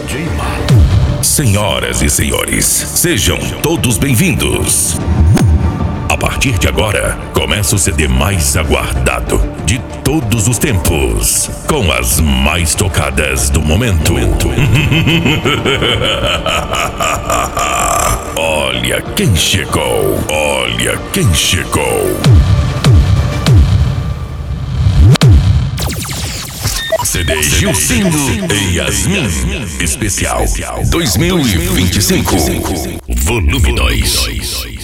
Senhoras e senhores, sejam todos bem-vindos. A partir de agora, começa o CD mais aguardado de todos os tempos, com as mais tocadas do momento. Olha quem chegou, olha quem chegou. CD Gilcindo e Yasmin Especial 2025, Volume 2.